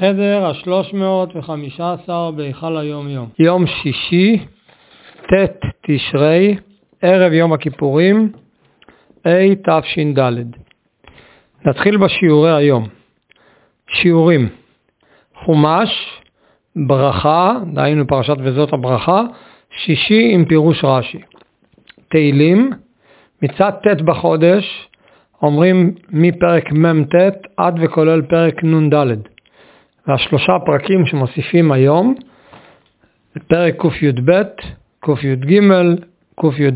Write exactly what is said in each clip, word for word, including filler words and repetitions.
החדר השלוש מאות וחמישה עשר בהיכל היום יום. יום שישי, ת' תשרי, ערב יום הכיפורים, A תש"ד. נתחיל בשיעורי היום. שיעורים. חומש, ברכה, דהיינו פרשת וזאת הברכה, שישי עם פירוש רש"י. תהילים, מצד ת' בחודש, אומרים מפרק מ"ט עד וכולל פרק נ"ד. והשלושה פרקים שמוסיפים היום, פרק קי"ב, קי"ג, קי"ד.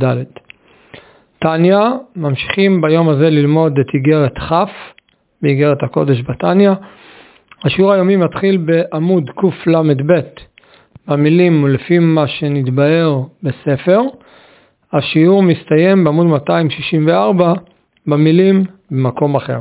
תניא, ממשיכים ביום הזה ללמוד את איגרת כ', באיגרת הקודש בתניא. השיעור היומי מתחיל בעמוד קל"ב, במילים ולפי מה שנתבהר בספר. השיעור מסתיים בעמוד מאתיים שישים וארבע, במילים במקום אחר.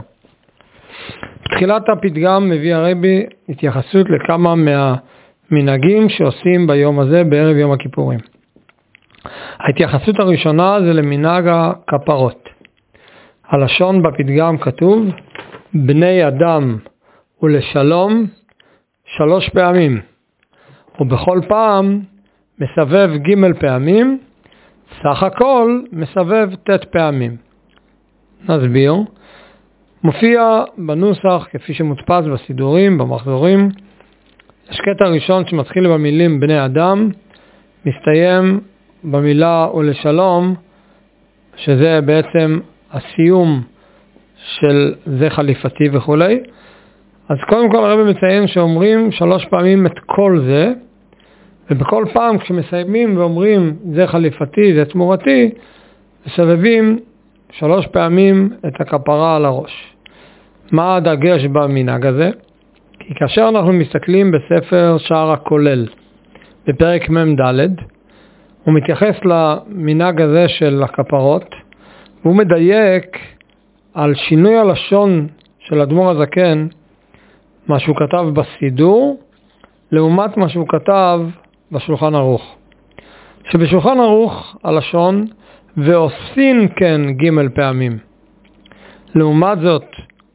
בתחילת הפתגם מביא הרבי התייחסות לכמה מהמנהגים שעושים ביום הזה בערב יום הכיפורים. ההתייחסות הראשונה זה למנהג הכפרות. הלשון בפתגם כתוב בני אדם ולשלום שלוש פעמים, ובכל פעם מסבב ג' פעמים, סך הכל מסבב ת' פעמים. נסביר. מופיע בנוסח כפי שמודפס בסידורים, במחזורים. יש קטע ראשון שמתחיל במילים בני אדם, מסתיים במילה ולשלום, שזה בעצם הסיום של זה חליפתי וכו'. אז קודם כל הרב מציין שאומרים שלוש פעמים את כל זה, ובכל פעם כשמסיימים ואומרים זה חליפתי, זה תמורתי, מסבבים שלוש פעמים את הכפרה על הראש. מה הדגש במנהג הזה? כי כאשר אנחנו מסתכלים בספר שער הכולל, בפרק מ"ד, הוא מתייחס למנהג הזה של הכפרות, והוא מדייק על שינוי הלשון של אדמו"ר הזקן, מה שהוא כתב בסידור, לעומת מה שהוא כתב בשולחן ערוך. שבשולחן ערוך הלשון ועושים כן ג' פעמים. לעומת זאת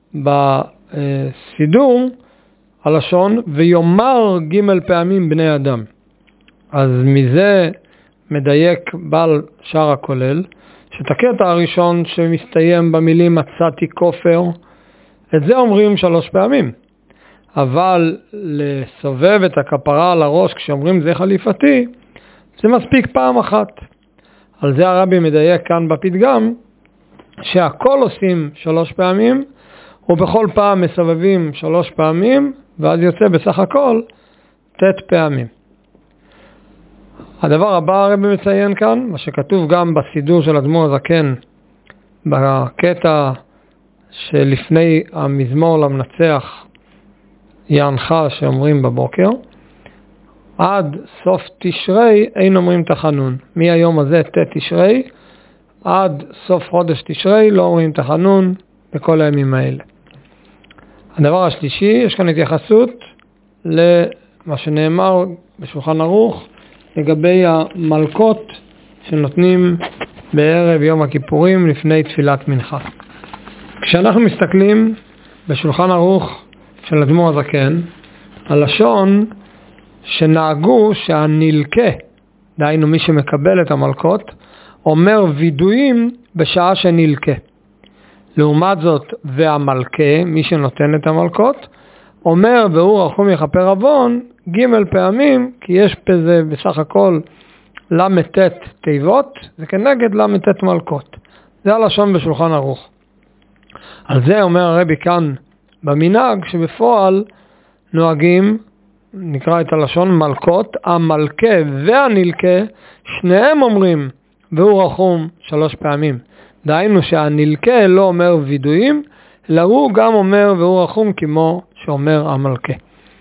בסידור הלשון ויומר ג' פעמים בני אדם. אז מזה מדייק בעל שער הכולל, שאת הקטע הראשון שמסתיים במילים מצאתי כופר, את זה אומרים שלוש פעמים. אבל לסובב את הכפרה על הראש כשאומרים זה חליפתי, זה מספיק פעם אחת. על זה הרבי מדייק כאן בפתגם, שהכל עושים שלוש פעמים, ובכל פעם מסובבים שלוש פעמים, ואז יוצא בסך הכל ת' פעמים. הדבר הבא הרבי מציין כאן, מה שכתוב גם בסידור של אדמו"ר הזקן, בקטע שלפני המזמור למנצח יענך שאומרים בבוקר, עד סוף תשרי אין אומרים תחנון. מהיום הזה ת' תשרי, עד סוף חודש תשרי לא אומרים תחנון בכל הימים האלה. הדבר השלישי, יש כאן התייחסות למה שנאמר בשולחן ערוך, לגבי המלכות שנותנים בערב יום הכיפורים לפני תפילת מנחה. כשאנחנו מסתכלים בשולחן ערוך של אדמו"ר הזקן, הלשון שנהגו שהנלקה, דהיינו מי שמקבל את המלכות, אומר וידויים בשעה שנלקה. לעומת זאת, והמלכה, מי שנותן את המלכות, אומר והוא רחום יכפר עוון ג' פעמים, כי יש בזה בסך הכל למ"ט תיבות, זה כנגד למ"ט מלכות. זה הלשון בשולחן ערוך. על זה אומר הרבי כאן במנהג שבפועל נוהגים, נקרא את הלשון מלכות, המלכה והנלכה, שניהם אומרים והוא רחום שלוש פעמים. דהיינו שהנלכה לא אומר וידויים, אלא הוא גם אומר והוא רחום כמו שאומר המלכה.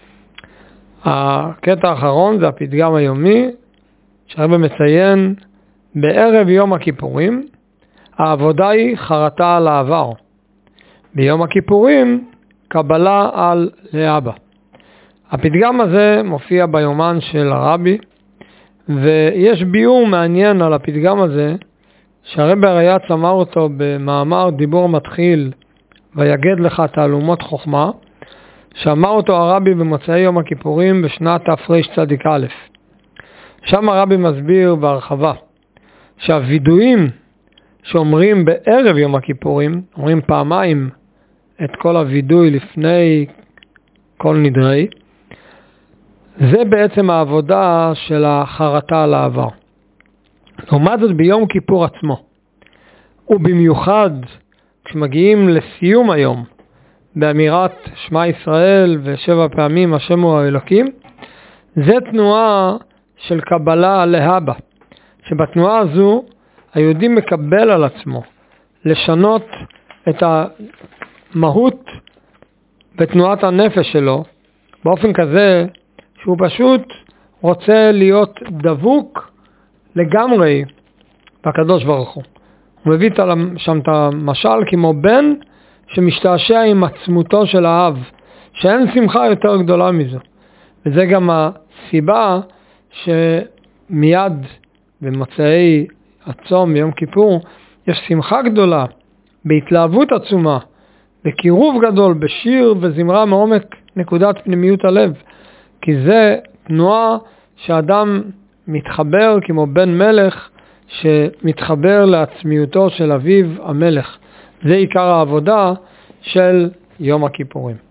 הקטע האחרון זה הפתגם היומי, שהרבי מציין בערב יום הכיפורים, העבודה היא חרטה על העבר. ביום הכיפורים קבלה על לאבא. הפתגם הזה מופיע ביומן של הרבי, ויש ביאור מעניין על הפתגם הזה, שהרבי הרי"ץ אמר אותו במאמר דיבור מתחיל ויגד לך תעלומות חוכמה, שאמר אותו הרבי במוצאי יום הכיפורים בשנת תרצ"א. שם הרבי מסביר בהרחבה שהווידויים שאומרים בערב יום הכיפורים, אומרים פעמיים את כל הווידוי לפני כל נדרי, זה בעצם העבודה של החרטה על העבר. לעומת זאת ביום כיפור עצמו, ובמיוחד כשמגיעים לסיום היום, באמירת שמע ישראל ושבע פעמים השם הוא האלוקים, זה תנועה של קבלה להבא, שבתנועה הזו היהודי מקבל על עצמו לשנות את המהות בתנועת הנפש שלו, באופן כזה שהוא פשוט רוצה להיות דבוק לגמרי בקדוש ברוך הוא. הוא מביא שם את המשל כמו בן שמשתעשע עם עצמותו של האב, שאין שמחה יותר גדולה מזו. וזה גם הסיבה שמיד במוצאי הצום ביום כיפור יש שמחה גדולה, בהתלהבות עצומה, בקירוב גדול, בשיר וזמרה מעומק נקודת פנימיות הלב. כי זה תנועה שאדם מתחבר כמו בן מלך שמתחבר לעצמיותו של אביו המלך. זה עיקר העבודה של יום הכיפורים.